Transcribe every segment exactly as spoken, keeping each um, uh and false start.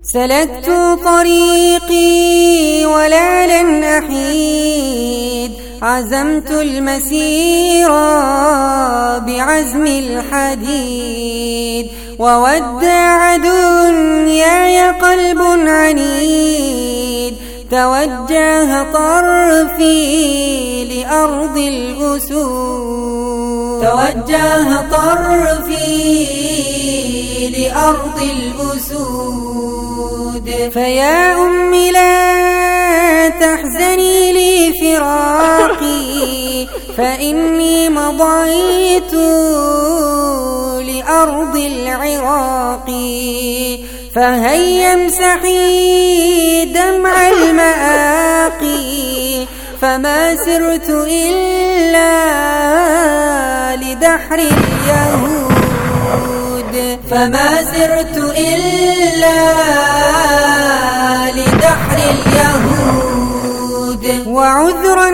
سلكت طريقي ولا لن أحيد، عزمت المسير بعزم الحديد، وودع دنياي قلب عنيد، توجه طرفي لأرض الأسود، توجه طرفي لأرض الأسود. فيا أمي لا تحزني لفراقي، فإني مضيت لأرض العراق، فهيا امسحي دمع المآقي، فما سرت إلا لدحر اليهود، فما سرت إلا لدحر اليهود. وعذرا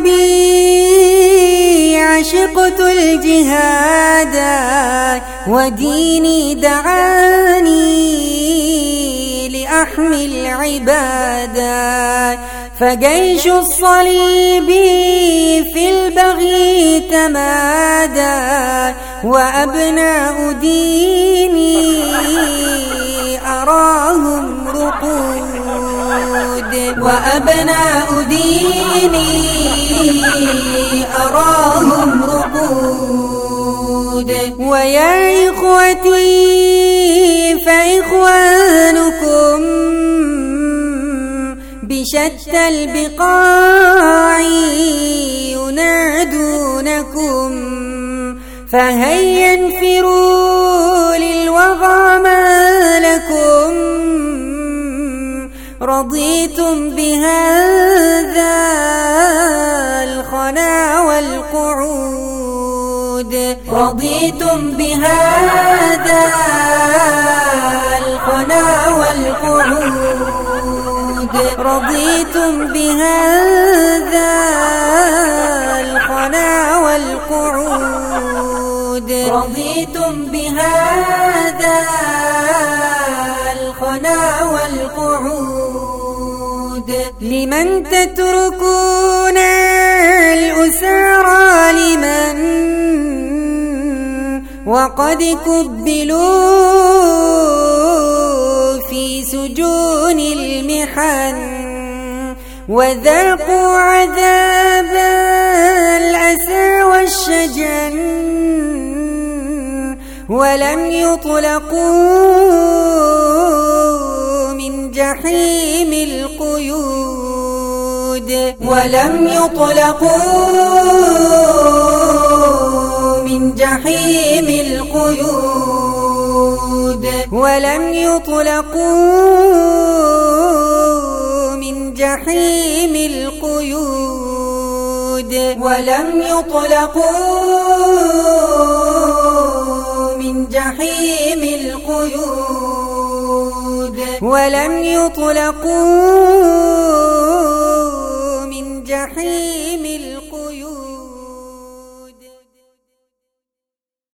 أبي عشقت الجهاد، وديني دعاني لأحمي العبادة، فجيش الصليب في البغي تمادى، وأبناء ديني أراهم رقود، وأبناء ديني أراهم رقود. ويا إخوتي فإخوانكم بشتى البقاع ينادونكم، فهيا انفروا للوغى ما لكم، رضيتم بهذا الخنا والقعود، رضيتم بهذا الخنا والقعود، رضيتم بهذا الخنا والقعود، رضيتم بهذا الخنا والقعود. لمن تتركون الأسارى، لمن وقد كبلوا في سجون المحن، وذاقوا عذاب الأسى والشجن، ولم يطلقوا من جحيم القيود، ولم يطلقوا من جحيم القيود، ولم يطلقوا من جحيم القيود، ولم يطلقوا من جحيم القيود، ولم يطلقوا من جحيم